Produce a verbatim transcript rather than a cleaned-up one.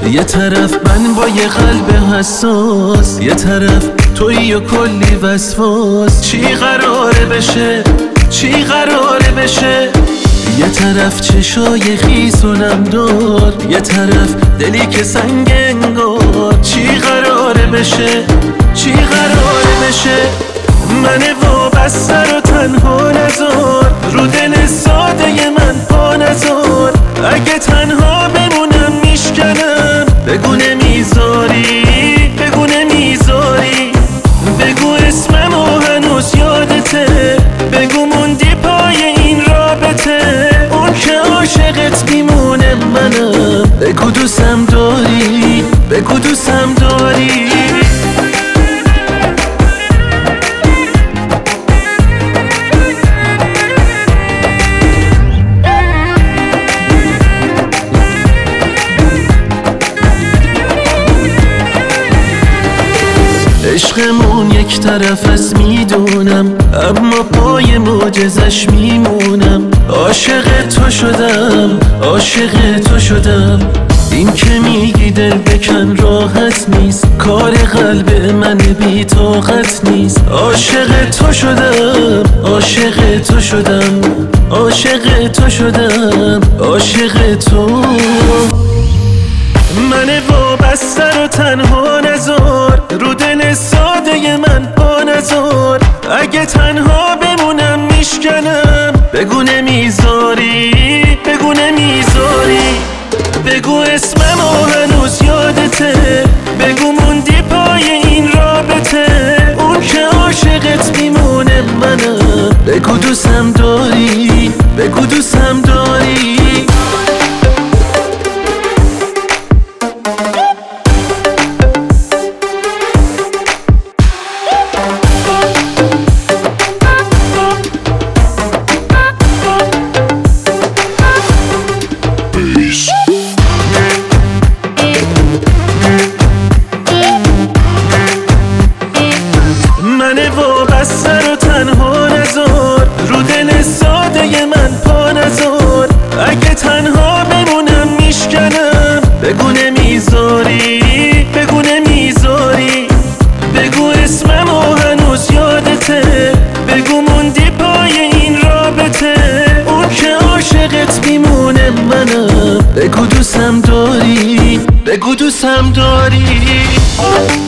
یه طرف من با یه قلب حساس، یه طرف تویی و کلی وسواس. چی قراره بشه، چی قراره بشه؟ یه طرف چشای خیس و نمدار، یه طرف دلی که سنگ انگار. چی قراره بشه، چی قراره بشه؟ من وابسته رو تنها نذار، رو دل ساده من پا نذار. اگه تنها بمونم میشکنم، بگو نمیذاری، بگو نمیذاری. بگو اسممو هنوز یادته، بگو موندی پای این رابطه. اون که عاشقت میمونه منم، بگو دوستم داری، بگو دوستم داری. عشقمون یک طرف است میدونم، اما پای معجزش میمونم. عاشق تو شدم، عاشق تو شدم. این که میگی دل بکن راحت نیست، کار قلب من بی طاقت نیست. عاشق تو شدم، عاشق تو شدم، عاشق تو شدم، عاشق تو. من وابسته رو تنها نذار، رو دل ساده من پا نذار. اگه تنها بمونم میشکنم، بگو نمیذاری، بگو نمیذاری. بگو اسممو هنوز یادته، بگو موندی پای این رابطه. اون که عاشقت میمونه منم، بگو دوستم داری، بگو دوستم داری. من وابسته رو تنها نذار، رو دل ساده من پا نذار. اگه تنها بمونم میشکنم، بگو نمیذاری، بگو نمیذاری. بگو اسممو هنوز یادته، بگو موندی پای این رابطه. اون که عاشقت میمونه منم، بگو دوستم داری، بگو دوستم داری.